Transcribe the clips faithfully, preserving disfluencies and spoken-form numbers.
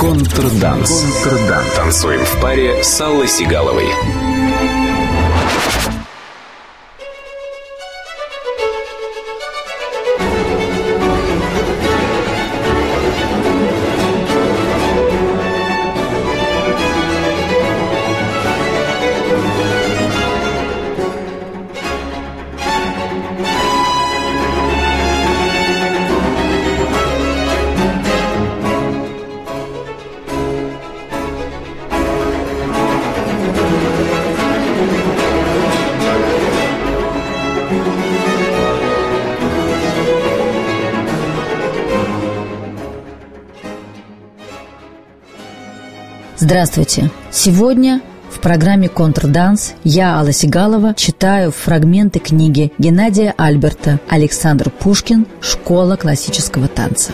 Контрданс. Контрданс. Танцуем в паре с Аллой Сигаловой. Здравствуйте! Сегодня в программе «Контрданс» я, Алла Сигалова, читаю фрагменты книги Геннадия Альберта «Александр Пушкин. Школа классического танца».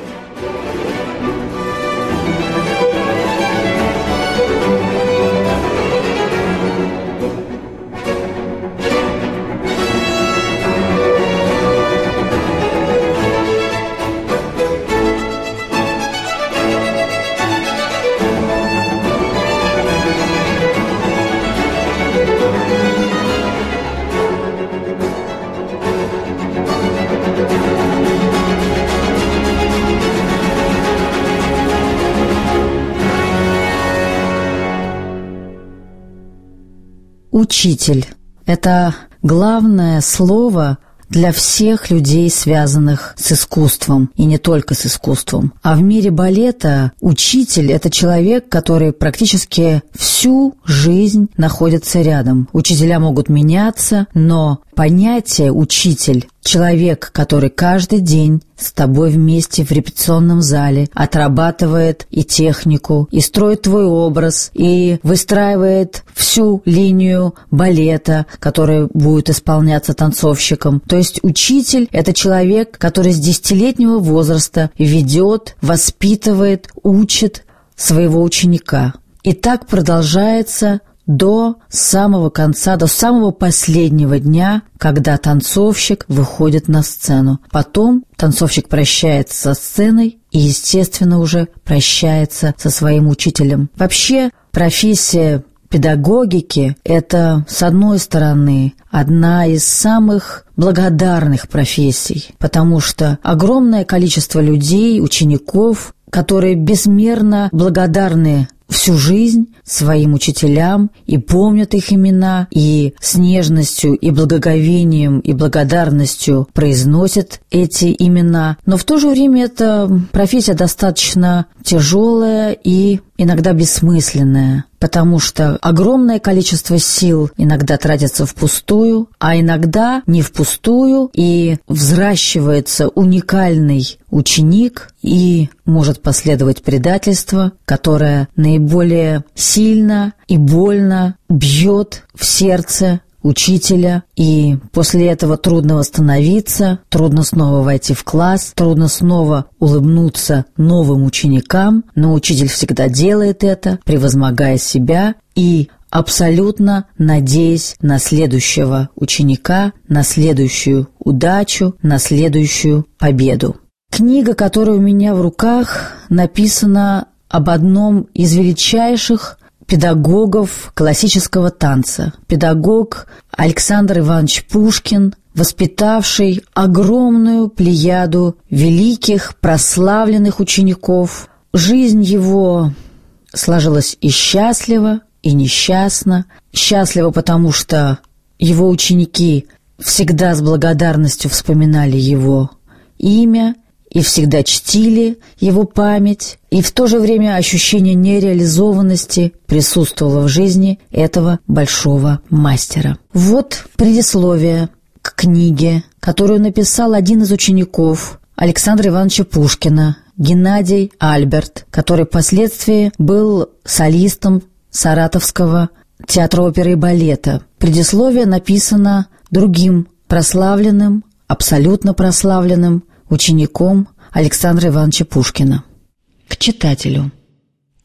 Учитель – это главное слово для всех людей, связанных с искусством, и не только с искусством. А в мире балета учитель – это человек, который практически всю жизнь находится рядом. Учителя могут меняться, но понятие «учитель» – человек, который каждый день с тобой вместе в репетиционном зале отрабатывает и технику, и строит твой образ, и выстраивает всю линию балета, которая будет исполняться танцовщиком. То есть учитель – это человек, который с десятилетнего возраста ведет, воспитывает, учит своего ученика. И так продолжается до самого конца, до самого последнего дня, когда танцовщик выходит на сцену. Потом танцовщик прощается со сценой и, естественно, уже прощается со своим учителем. Вообще, профессия педагогики – это, с одной стороны, одна из самых благодарных профессий, потому что огромное количество людей, учеников, которые безмерно благодарны всю жизнь своим учителям и помнят их имена, и с нежностью, и благоговением, и благодарностью произносят эти имена. Но в то же время эта профессия достаточно тяжелая и иногда бессмысленная, потому что огромное количество сил иногда тратится впустую, а иногда не впустую, и взращивается уникальный ученик, и может последовать предательство, которое наиболее сильно и больно бьет в сердце учителя, и после этого трудно восстановиться, трудно снова войти в класс, трудно снова улыбнуться новым ученикам, но учитель всегда делает это, превозмогая себя и абсолютно надеясь на следующего ученика, на следующую удачу, на следующую победу. Книга, которая у меня в руках, написана об одном из величайших педагогов классического танца. Педагог Александр Иванович Пушкин, воспитавший огромную плеяду великих, прославленных учеников. Жизнь его сложилась и счастливо, и несчастно. Счастливо, потому что его ученики всегда с благодарностью вспоминали его имя и всегда чтили его память, и в то же время ощущение нереализованности присутствовало в жизни этого большого мастера. Вот предисловие к книге, которую написал один из учеников Александра Ивановича Пушкина, Геннадий Альберт, который впоследствии был солистом Саратовского театра оперы и балета. Предисловие написано другим прославленным, абсолютно прославленным учеником Александра Ивановича Пушкина. К читателю.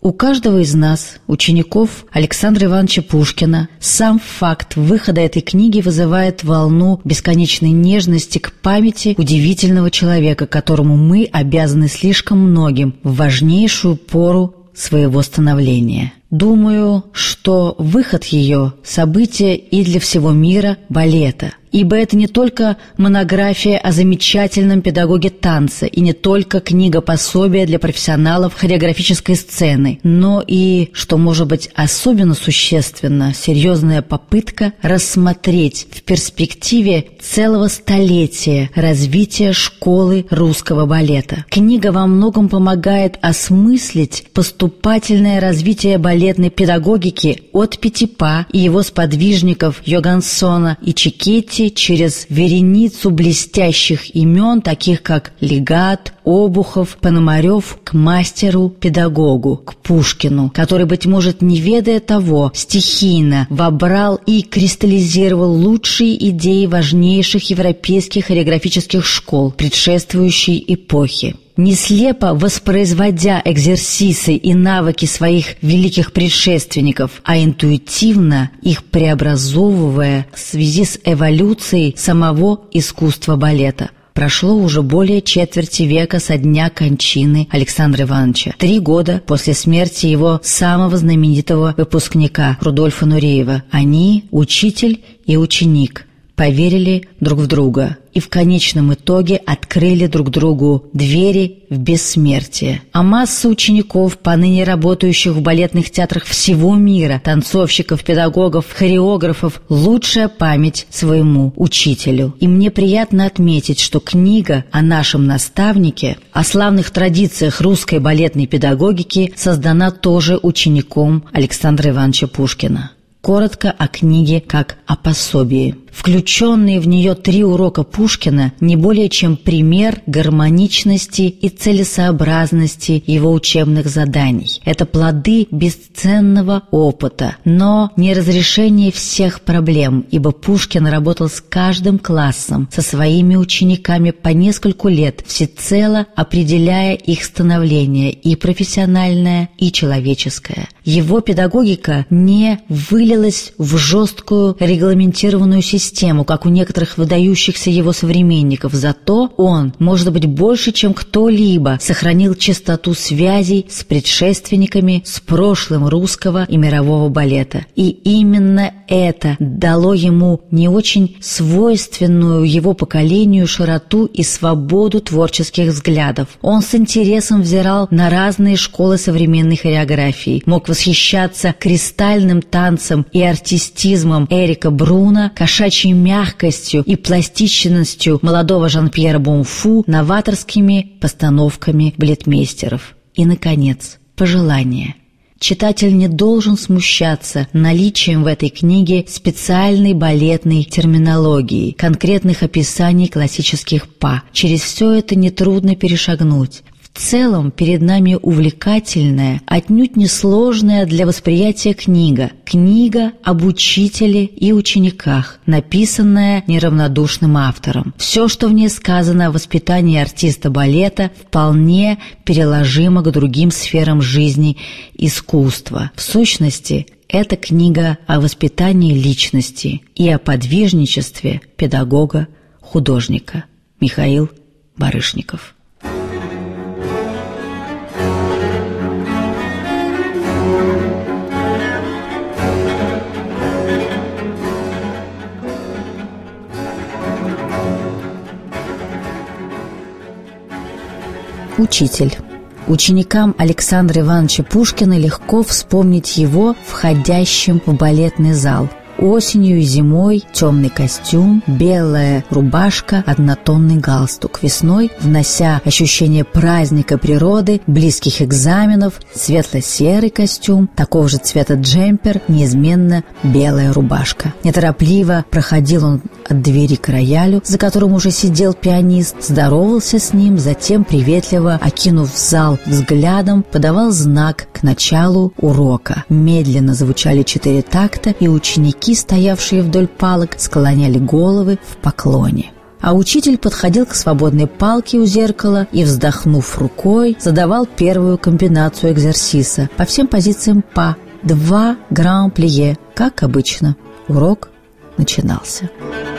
У каждого из нас, учеников Александра Ивановича Пушкина, сам факт выхода этой книги вызывает волну бесконечной нежности к памяти удивительного человека, которому мы обязаны слишком многим в важнейшую пору своего становления. Думаю, что выход ее – событие и для всего мира балета, ибо это не только монография о замечательном педагоге танца и не только книга-пособие для профессионалов хореографической сцены, но и, что может быть особенно существенно, серьезная попытка рассмотреть в перспективе целого столетия развития школы русского балета. Книга во многом помогает осмыслить поступательное развитие балетной педагогики от Пятипа и его сподвижников Йогансона и Чикетти через вереницу блестящих имен, таких как Легат, Обухов, Пономарев, к мастеру-педагогу, к Пушкину, который, быть может, не ведая того, стихийно вобрал и кристаллизировал лучшие идеи важнейших европейских хореографических школ предшествующей эпохи. Не слепо воспроизводя экзерсисы и навыки своих великих предшественников, а интуитивно их преобразовывая в связи с эволюцией самого искусства балета. Прошло уже более четверти века со дня кончины Александра Ивановича. Три года после смерти его самого знаменитого выпускника Рудольфа Нуреева. Они, учитель и ученик, поверили друг в друга и в конечном итоге открыли друг другу двери в бессмертие. А масса учеников, поныне работающих в балетных театрах всего мира, танцовщиков, педагогов, хореографов, лучшая память своему учителю. И мне приятно отметить, что книга о нашем наставнике, о славных традициях русской балетной педагогики создана тоже учеником Александра Ивановича Пушкина. Коротко о книге как о пособии. Включенные в нее три урока Пушкина не более чем пример гармоничности и целесообразности его учебных заданий. Это плоды бесценного опыта, но не разрешение всех проблем, ибо Пушкин работал с каждым классом, со своими учениками по нескольку лет, всецело определяя их становление и профессиональное, и человеческое. Его педагогика не вылилась в жесткую регламентированную систему, Систему, как у некоторых выдающихся его современников. Зато он, может быть, больше, чем кто-либо, сохранил чистоту связей с предшественниками, с прошлым русского и мирового балета. И именно это дало ему не очень свойственную его поколению широту и свободу творческих взглядов. Он с интересом взирал на разные школы современной хореографии, мог восхищаться кристальным танцем и артистизмом Эрика Бруна, кошачьей мягкостью и пластичностью молодого Жан-Пьера Бонфу, новаторскими постановками балетмейстеров. И, наконец, пожелание. Читатель не должен смущаться наличием в этой книге специальной балетной терминологии, конкретных описаний классических па. Через все это нетрудно перешагнуть. В целом перед нами увлекательная, отнюдь не сложная для восприятия книга. Книга об учителе и учениках, написанная неравнодушным автором. Все, что в ней сказано о воспитании артиста балета, вполне переложимо к другим сферам жизни искусства. В сущности, это книга о воспитании личности и о подвижничестве педагога-художника. Михаил Барышников. Учитель. Ученикам Александра Ивановича Пушкина легко вспомнить его входящим в балетный зал. Осенью и зимой темный костюм, белая рубашка, однотонный галстук. Весной, внося ощущение праздника природы, близких экзаменов, светло-серый костюм, такого же цвета джемпер, неизменно белая рубашка. Неторопливо проходил он от двери к роялю, за которым уже сидел пианист, здоровался с ним, затем, приветливо окинув зал взглядом, подавал знак к началу урока. Медленно звучали четыре такта, и ученики, стоявшие вдоль палок, склоняли головы в поклоне. А учитель подходил к свободной палке у зеркала и, вздохнув рукой, задавал первую комбинацию экзерсиса по всем позициям па. Два гран-плие, как обычно. Урок начинался.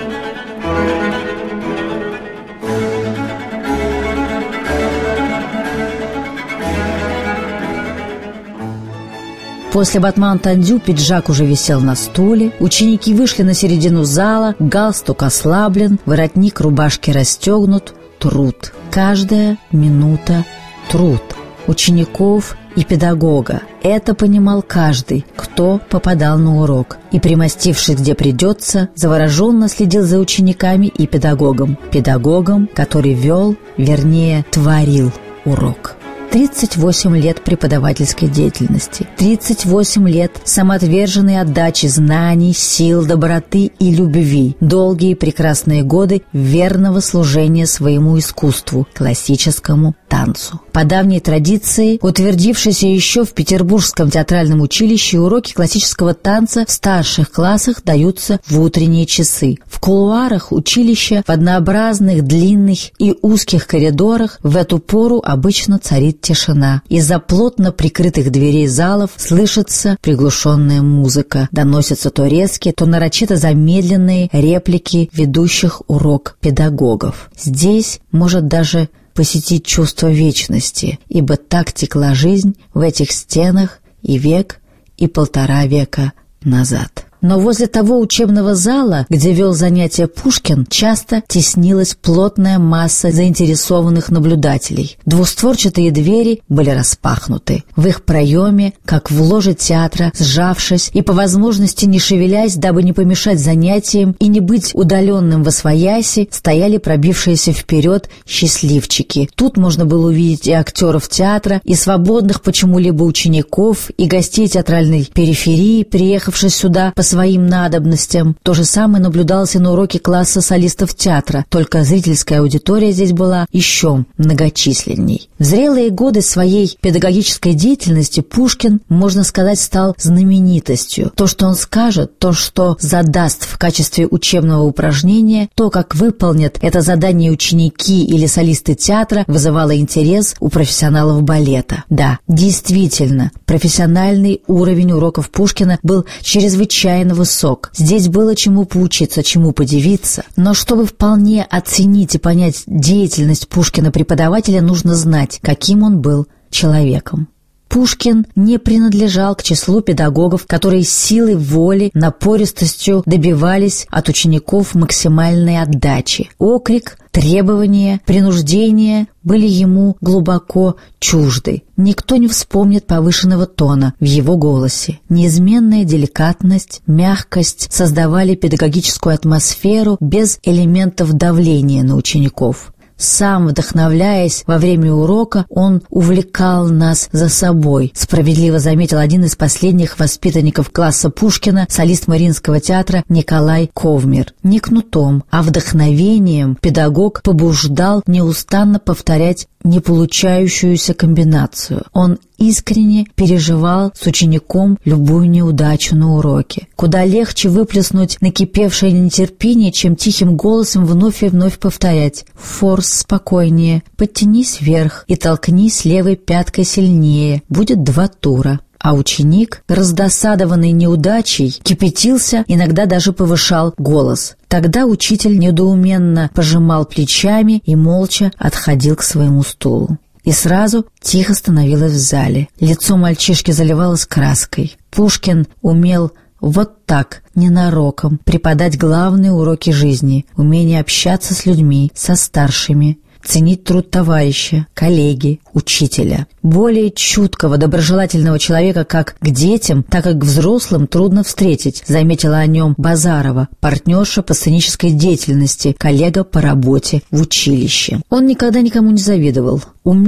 После батман-тандю пиджак уже висел на стуле, ученики вышли на середину зала, галстук ослаблен, воротник рубашки расстегнут. Труд. Каждая минута – труд. Учеников и педагога. Это понимал каждый, кто попадал на урок. И, примостившись где придется, завороженно следил за учениками и педагогом. Педагогом, который вел, вернее, творил урок. тридцать восемь лет преподавательской деятельности, тридцать восемь лет самоотверженной отдачи знаний, сил, доброты и любви, долгие прекрасные годы верного служения своему искусству, классическому танцу. По давней традиции, утвердившейся еще в Петербургском театральном училище, уроки классического танца в старших классах даются в утренние часы. В кулуарах училища, в однообразных, длинных и узких коридорах в эту пору обычно царит тишина. Из-за плотно прикрытых дверей залов слышится приглушенная музыка. Доносятся то резкие, то нарочито замедленные реплики ведущих урок педагогов. Здесь может даже посетить чувство вечности, ибо так текла жизнь в этих стенах и век, и полтора века назад. Но возле того учебного зала, где вел занятия Пушкин, часто теснилась плотная масса заинтересованных наблюдателей. Двустворчатые двери были распахнуты. В их проеме, как в ложе театра, сжавшись и по возможности не шевелясь, дабы не помешать занятиям и не быть удаленным восвояси, стояли пробившиеся вперед счастливчики. Тут можно было увидеть и актеров театра, и свободных почему-либо учеников, и гостей театральной периферии, приехавших сюда по своим надобностям. То же самое наблюдалось и на уроке класса солистов театра, только зрительская аудитория здесь была еще многочисленней. В зрелые годы своей педагогической деятельности Пушкин, можно сказать, стал знаменитостью. То, что он скажет, то, что задаст в качестве учебного упражнения, то, как выполнят это задание ученики или солисты театра, вызывало интерес у профессионалов балета. Да, действительно, профессиональный уровень уроков Пушкина был чрезвычайно высок. Здесь было чему поучиться, чему подивиться. Но чтобы вполне оценить и понять деятельность Пушкина-преподавателя, нужно знать, каким он был человеком. Пушкин не принадлежал к числу педагогов, которые силой воли, напористостью добивались от учеников максимальной отдачи. Окрик, требования, принуждение были ему глубоко чужды. Никто не вспомнит повышенного тона в его голосе. Неизменная деликатность, мягкость создавали педагогическую атмосферу без элементов давления на учеников. Сам, вдохновляясь во время урока, он увлекал нас за собой, справедливо заметил один из последних воспитанников класса Пушкина, солист Мариинского театра Николай Ковмер. Не кнутом, а вдохновением педагог побуждал неустанно повторять не получающуюся комбинацию. Он искренне переживал с учеником любую неудачу на уроке. Куда легче выплеснуть накипевшее нетерпение, чем тихим голосом вновь и вновь повторять: «Форс спокойнее, подтянись вверх и толкнись левой пяткой сильнее, будет два тура». А ученик, раздосадованный неудачей, кипятился, иногда даже повышал голос. Тогда учитель недоуменно пожимал плечами и молча отходил к своему стулу. И сразу тихо становилось в зале. Лицо мальчишки заливалось краской. Пушкин умел вот так, ненароком, преподать главные уроки жизни, умение общаться с людьми, со старшими, ценить труд товарища, коллеги, учителя. Более чуткого, доброжелательного человека как к детям, так и к взрослым трудно встретить, заметила о нем Базарова, партнерша по сценической деятельности, коллега по работе в училище. Он никогда никому не завидовал, умел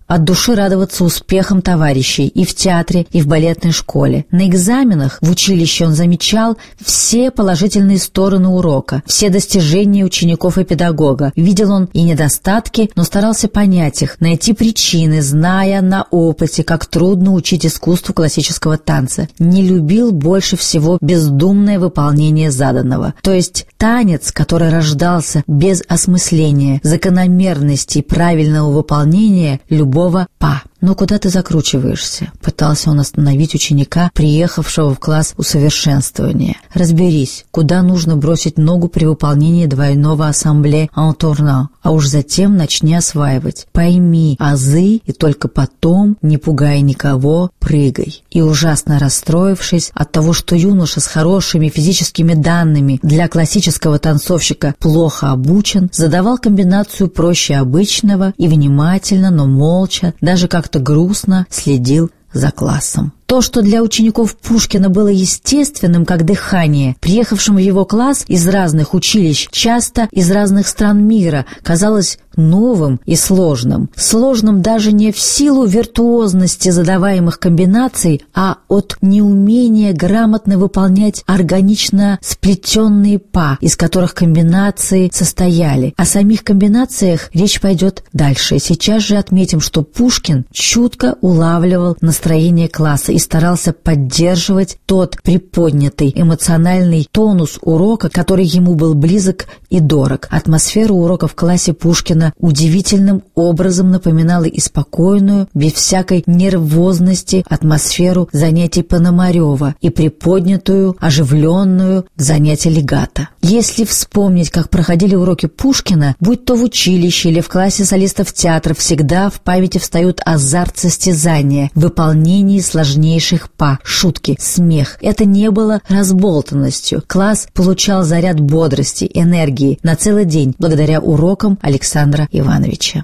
от души радоваться успехам товарищей и в театре, и в балетной школе. На экзаменах в училище он замечал все положительные стороны урока, все достижения учеников и педагога. Видел он и недостатки, но старался понять их, найти причины, зная на опыте, как трудно учить искусству классического танца. Не любил больше всего бездумное выполнение заданного. То есть танец, который рождался без осмысления, закономерности и правильного выполнения любого па. «Ну куда ты закручиваешься?» — пытался он остановить ученика, приехавшего в класс усовершенствования. «Разберись, куда нужно бросить ногу при выполнении двойного ассамбле en tournant, а уж затем начни осваивать. Пойми азы и только потом, не пугай никого, прыгай». И ужасно расстроившись от того, что юноша с хорошими физическими данными для классического танцовщика плохо обучен, задавал комбинацию проще обычного и внимательно, но молча, даже как как-то грустно следил за классом. То, что для учеников Пушкина было естественным, как дыхание, приехавшим в его класс из разных училищ, часто из разных стран мира, казалось новым и сложным. Сложным даже не в силу виртуозности задаваемых комбинаций, а от неумения грамотно выполнять органично сплетенные па, из которых комбинации состояли. О самих комбинациях речь пойдет дальше. Сейчас же отметим, что Пушкин чутко улавливал настроение класса и старался поддерживать тот приподнятый эмоциональный тонус урока, который ему был близок и дорог. Атмосфера урока в классе Пушкина удивительным образом напоминала и спокойную, без всякой нервозности атмосферу занятий Пономарева и приподнятую, оживленную занятия Легата. Если вспомнить, как проходили уроки Пушкина, будь то в училище или в классе солистов театра, всегда в памяти встает азарт состязания, выполнение сложнейших па, шутки, смех. Это не было разболтанностью. Класс получал заряд бодрости, энергии на целый день благодаря урокам Александра Ивановича.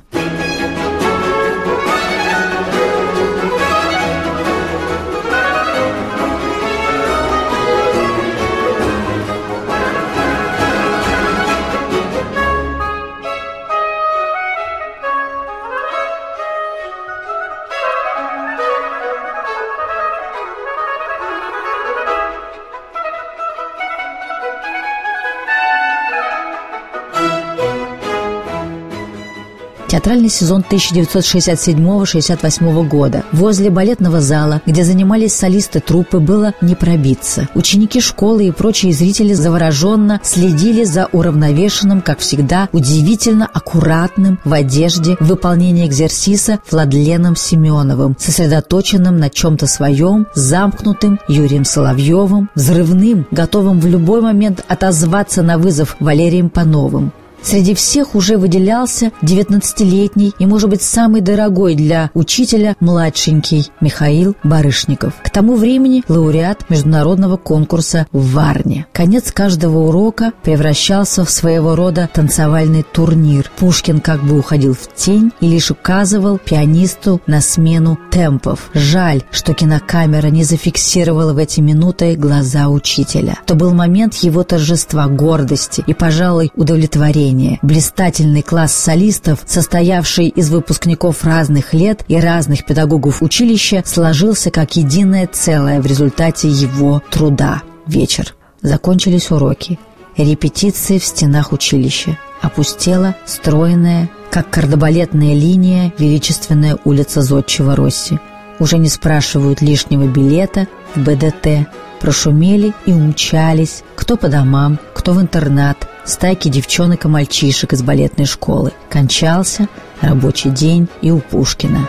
Театральный сезон тысяча девятьсот шестьдесят седьмого — шестьдесят восьмого года. Возле балетного зала, где занимались солисты труппы, было не пробиться. Ученики школы и прочие зрители завороженно следили за уравновешенным, как всегда, удивительно аккуратным в одежде в выполнении экзерсиса Владленом Семеновым, сосредоточенным на чем-то своем, замкнутым Юрием Соловьевым, взрывным, готовым в любой момент отозваться на вызов Валерием Пановым. Среди всех уже выделялся девятнадцатилетний и, может быть, самый дорогой для учителя младшенький Михаил Барышников. К тому времени лауреат международного конкурса в Варне. Конец каждого урока превращался в своего рода танцевальный турнир. Пушкин как бы уходил в тень и лишь указывал пианисту на смену темпов. Жаль, что кинокамера не зафиксировала в эти минуты глаза учителя. То был момент его торжества, гордости и, пожалуй, удовлетворения. Блистательный класс солистов, состоявший из выпускников разных лет и разных педагогов училища, сложился как единое целое в результате его труда. Вечер. Закончились уроки. Репетиции в стенах училища. Опустела стройная, как кардебалетная линия, величественная улица Зодчего Росси. Уже не спрашивают лишнего билета в бэ дэ тэ. Прошумели и умчались, кто по домам, кто в интернат, стайки девчонок и мальчишек из балетной школы. Кончался рабочий день и у Пушкина.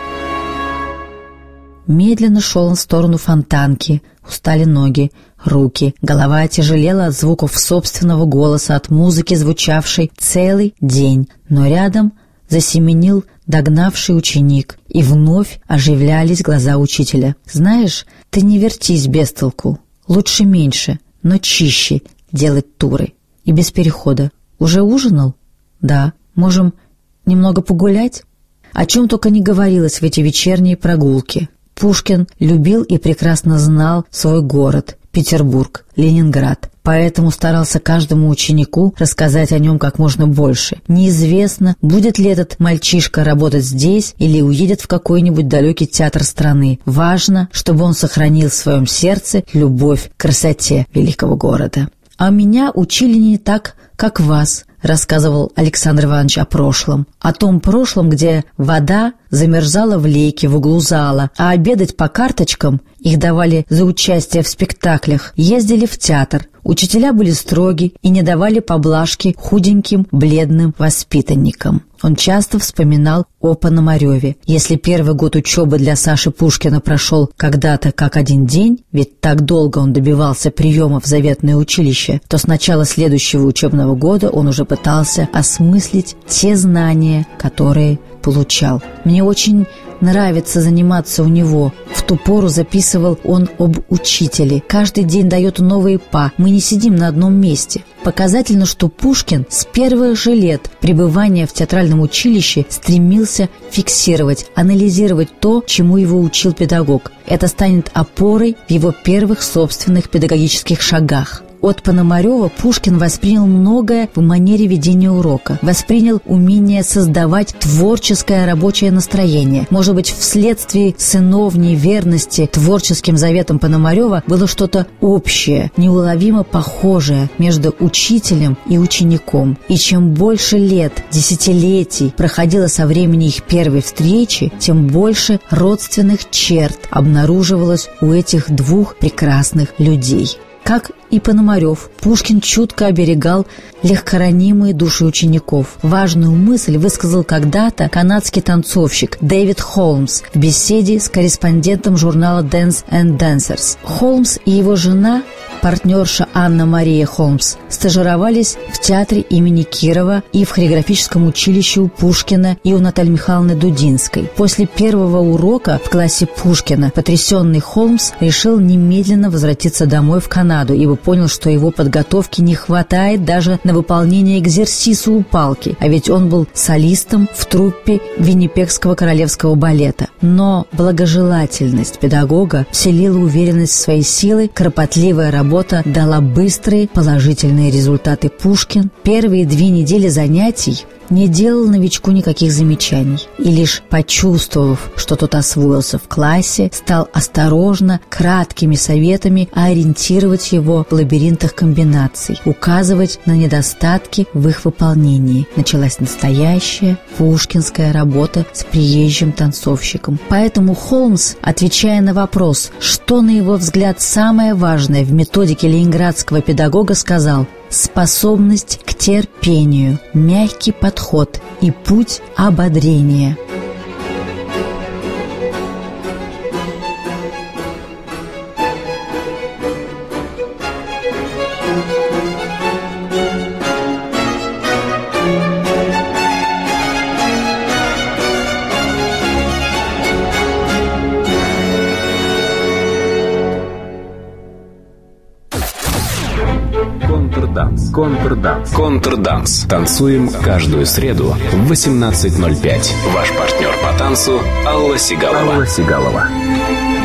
Медленно шел он в сторону Фонтанки, устали ноги, руки, голова отяжелела от звуков собственного голоса, от музыки, звучавшей целый день, но рядом засеменил догнавший ученик, и вновь оживлялись глаза учителя. «Знаешь, ты не вертись без толку. Лучше меньше, но чище делать туры. И без перехода. Уже ужинал? Да. Можем немного погулять?» О чем только не говорилось в эти вечерние прогулки. Пушкин любил и прекрасно знал свой город, Петербург, Ленинград. Поэтому старался каждому ученику рассказать о нем как можно больше. Неизвестно, будет ли этот мальчишка работать здесь или уедет в какой-нибудь далекий театр страны. Важно, чтобы он сохранил в своем сердце любовь к красоте великого города. «А меня учили не так, как вас», — рассказывал Александр Иванович о прошлом. О том прошлом, где вода замерзала в лейке в углу зала, а обедать по карточкам, их давали за участие в спектаклях, ездили в театр. Учителя были строги и не давали поблажки худеньким, бледным воспитанникам. Он часто вспоминал о Пономареве. Если первый год учебы для Саши Пушкина прошел когда-то как один день, ведь так долго он добивался приема в заветное училище, то с начала следующего учебного года он уже пытался осмыслить те знания, которые получал. «Мне очень нравится заниматься у него». В ту пору записывал он об учителе. «Каждый день дает новые па. Мы не сидим на одном месте». Показательно, что Пушкин с первых же лет пребывания в театральном училище стремился фиксировать, анализировать то, чему его учил педагог. Это станет опорой в его первых собственных педагогических шагах. От Пономарева Пушкин воспринял многое в манере ведения урока, воспринял умение создавать творческое рабочее настроение. Может быть, вследствие сыновней верности творческим заветам Пономарева было что-то общее, неуловимо похожее между учителем и учеником. И чем больше лет, десятилетий проходило со времени их первой встречи, тем больше родственных черт обнаруживалось у этих двух прекрасных людей. Как и Пономарев, Пушкин чутко оберегал легкоранимые души учеников. Важную мысль высказал когда-то канадский танцовщик Дэвид Холмс в беседе с корреспондентом журнала Dance and Dancers. Холмс и его жена, партнерша Анна-Мария Холмс, стажировались в театре имени Кирова и в хореографическом училище у Пушкина и у Натальи Михайловны Дудинской. После первого урока в классе Пушкина потрясенный Холмс решил немедленно возвратиться домой в Канаду, ибо понял, что его подготовки не хватает даже на выполнение экзерсиса у палки, а ведь он был солистом в труппе Виннипегского королевского балета. Но благожелательность педагога вселила уверенность в свои силы, кропотливая работа дала быстрые положительные результаты. Пушкин первые две недели занятий не делал новичку никаких замечаний и лишь почувствовав, что тот освоился в классе, стал осторожно, краткими советами ориентировать его в лабиринтах комбинаций, указывать на недостатки в их выполнении. Началась настоящая пушкинская работа с приезжим танцовщиком. Поэтому Холмс, отвечая на вопрос, что, на его взгляд, самое важное в методике ленинградского педагога, сказал: способность к терпению, мягкий подход и путь ободрения. Контрданс. Контрданс. Контрданс. Танцуем каждую среду в восемнадцать ноль пять. Ваш партнер по танцу Алла Сигалова. Алла Сигалова.